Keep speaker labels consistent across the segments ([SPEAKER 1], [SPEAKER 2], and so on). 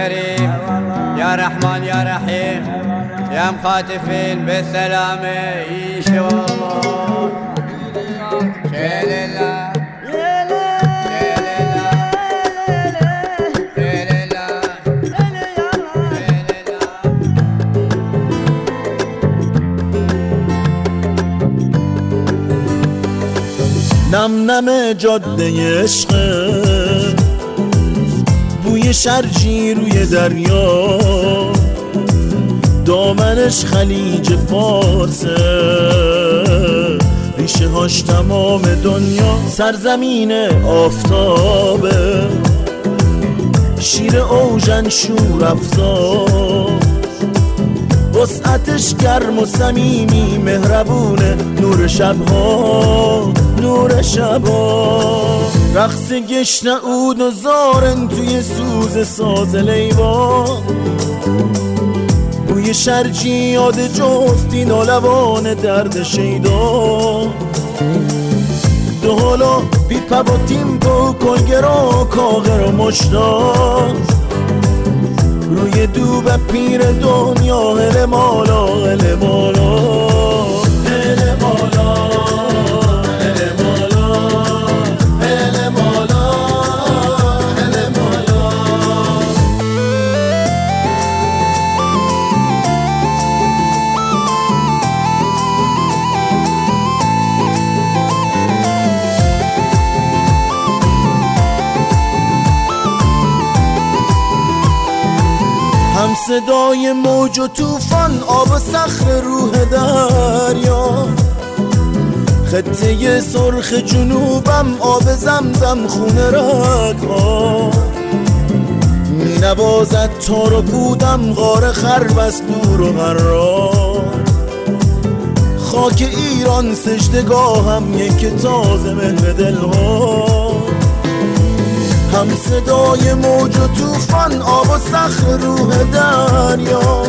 [SPEAKER 1] كريم يا رحمن يا رحيم يا مخاتفين بالسلامة يشي والله شيل الله
[SPEAKER 2] نم نم جاده عشقه بوی شرجی روی دریا دامنش خلیج فارسه ریشه هاش تمام دنیا سرزمین آفتابه شیر اوژن شور افزار وسعتش گرم و صمیمی مهربونه نور شبها نور شبها رقص گشنه عود و زارن توی سوز ساز لیوا بوی شرجی یاد جفتی نالوان درد شیدا دو حالا بی پا و تیمپو کلگرا کاغر و مشتاق روی دوب پیر دنیا هل مالا هل مالا هل مالا هل مالا هل مالا هل مالا هم صدای موج و طوفان آب و صخر روح دریا خطه سرخ جنوبم آب زمزم خونه رگها می نوازد تار و پودم غار خربست دور و قرار خاک ایران سجدگاهم یک تازه مهر دلها هم صدای موج و طوفان آب و صخر روح دریا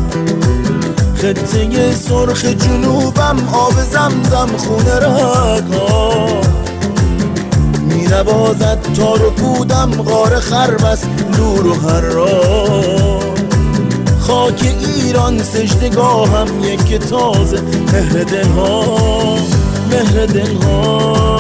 [SPEAKER 2] خطه سرخ جنوبم آب زمزم خونه رگها می نوازد تار و پودم غار خربست نور و حرار خاک ایران سجدگاهم یک تازه مهر دلها مهر دلها